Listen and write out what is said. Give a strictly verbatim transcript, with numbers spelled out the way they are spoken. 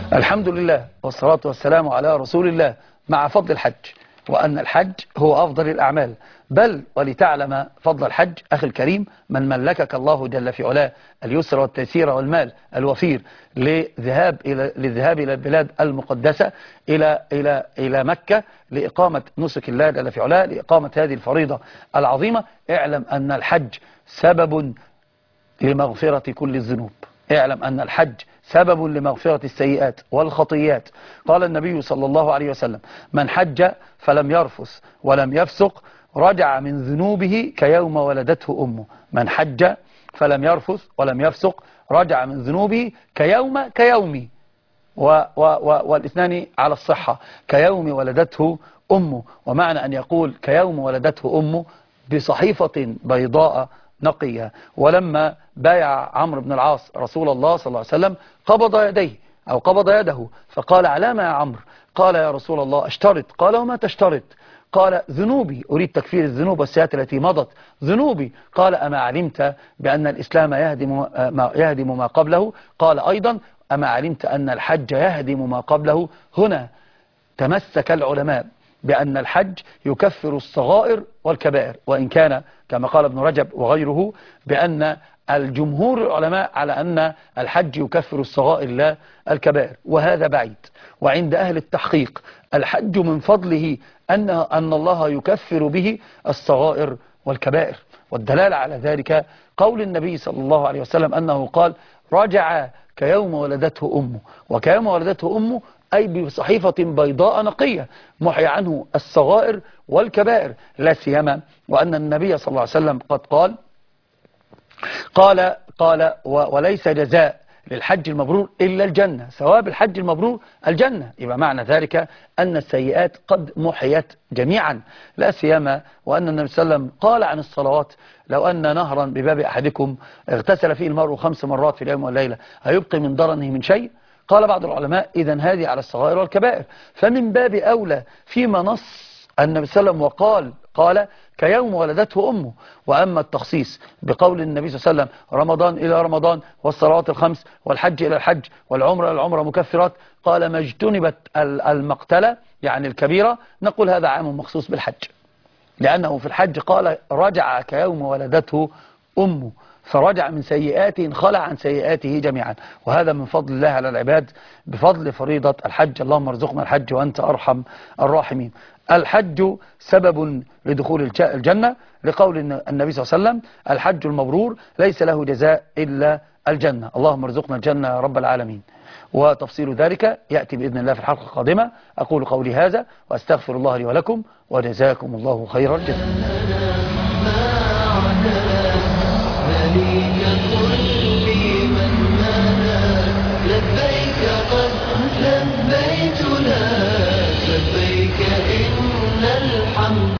الحمد لله والصلاة والسلام على رسول الله. مع فضل الحج، وأن الحج هو أفضل الأعمال، بل ولتعلم فضل الحج أخي الكريم، من ملكك الله جل في علاه اليسر والتيسير والمال الوفير لذهاب إلى للذهاب إلى البلاد المقدسة، إلى إلى إلى مكة، لإقامة نسك الله جل في علاه، لإقامة هذه الفريضة العظيمة. اعلم أن الحج سبب لمغفرة كل الذنوب. اعلم أن الحج سبب لمغفرة السيئات والخطيات. قال النبي صلى الله عليه وسلم: من حج فلم يرفث ولم يفسق رجع من ذنوبه كيوم ولدته أمه. من حج فلم يرفث ولم يفسق رجع من ذنوبه كيوم كيومي و و و والاثنان على الصحة، كيوم ولدته أمه. ومعنى أن يقول كيوم ولدته أمه بصحيفة بيضاء نقية. ولما بايع عمرو بن العاص رسول الله صلى الله عليه وسلم قبض يديه أو قبض يده، فقال: على ما يا عمرو؟ قال: يا رسول الله أشترط. قال: وما تشترط؟ قال: ذنوبي، أريد تكفير الذنوب والسيئات التي مضت، ذنوبي. قال: أما علمت بأن الإسلام يهدم ما, يهدم ما قبله؟ قال أيضا: أما علمت أن الحج يهدم ما قبله؟ هنا تمسك العلماء بأن الحج يكفر الصغائر والكبائر، وإن كان كما قال ابن رجب وغيره بأن الجمهور العلماء على أن الحج يكفر الصغائر لا الكبائر، وهذا بعيد. وعند أهل التحقيق الحج من فضله أن أن الله يكفر به الصغائر والكبائر، والدلالة على ذلك قول النبي صلى الله عليه وسلم أنه قال: رجع كيوم ولدته أمه. وكيوم ولدته أمه أي بصحيفة بيضاء نقية محي عنه الصغائر والكبائر، لا سيما وأن النبي صلى الله عليه وسلم قد قال قال قال وليس جزاء للحج المبرور إلا الجنة، ثواب الحج المبرور الجنة. يبقى معنى ذلك أن السيئات قد محيت جميعا، لا سيما وأن النبي صلى الله عليه وسلم قال عن الصلوات: لو أن نهرا بباب أحدكم اغتسل فيه المرء خمس مرات في اليوم والليلة هيبقي من درنه من شيء؟ قال بعض العلماء: إذن هذه على الصغائر والكبائر، فمن باب أولى فيما نص النبي صلى الله عليه وسلم وقال قال كيوم ولدته أمه. وأما التخصيص بقول النبي صلى الله عليه وسلم: رمضان إلى رمضان والصلوات الخمس والحج إلى الحج والعمرة إلى العمرة مكفرات، قال: ما اجتنبت المقتلة يعني الكبيرة، نقول هذا عام مخصوص بالحج، لأنه في الحج قال: رجع كيوم ولدته أمه، فرجع من سيئاته، خلع عن سيئاته جميعا. وهذا من فضل الله على العباد بفضل فريضة الحج. اللهم ارزقنا الحج وأنت أرحم الراحمين. الحج سبب لدخول الجنة، لقول النبي صلى الله عليه وسلم: الحج المبرور ليس له جزاء إلا الجنة. اللهم ارزقنا الجنة يا رب العالمين. وتفصيل ذلك يأتي بإذن الله في الحلقة القادمة. أقول قولي هذا وأستغفر الله لي ولكم، وجزاكم الله خير الجزاء.